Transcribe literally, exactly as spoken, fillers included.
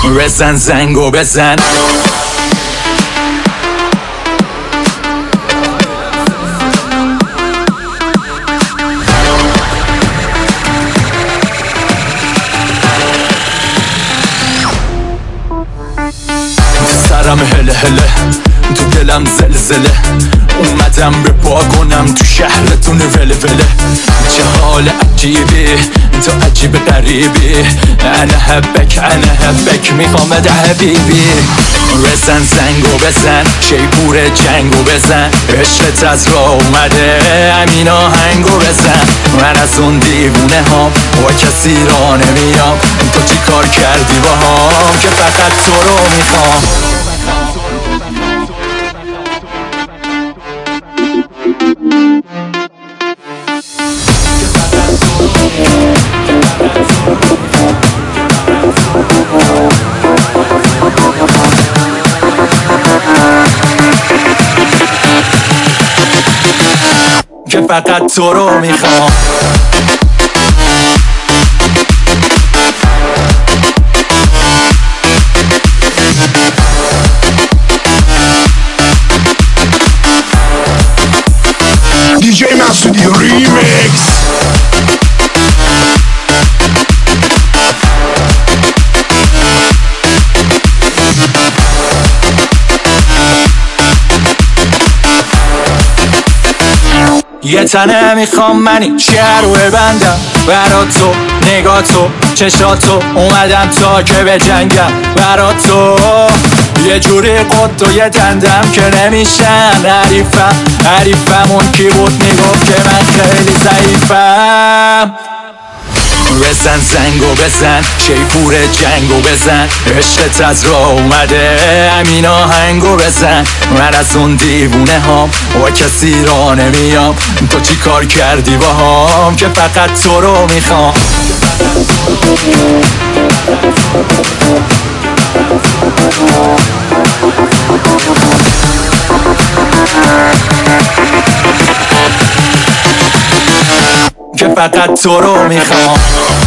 بزن زنگو بزن. سرم هله هله تو دلم زلزله، اومدم به پا کنم تو شهرتون وله وله. چه حال عجیبی تو عجیب غریبی، انا حبک انا حبک میخوام ده حبیبی. بزن زنگو بزن شیپور جنگو بزن، عشقت از راه اومده همین آهنگو بزن. من از اون دیوونه هام با کسی را نمیام، تو چی کار کردی با هم که فقط تو رو میخوام. که فقط تو رو میخوام. دیجی مسعودی ریمیکس. یه تنه میخوام منی چه رو ببندم برا تو، نگاه تو چشاتو اومدم تا که به جنگم برا تو. یه جوری قد و یه دندم که نمیشن حریفم. حریفمون کی بود میگفت که من خیلی ضعیفم. بزن زنگو بزن شیپور جنگو بزن، عشقت از راه اومده همین آهنگو بزن. من از اون دیوونه هام با کسی را نمیام، تو چی کار کردی با هم که فقط تو رو میخوام. که فقط تو رو میخوام.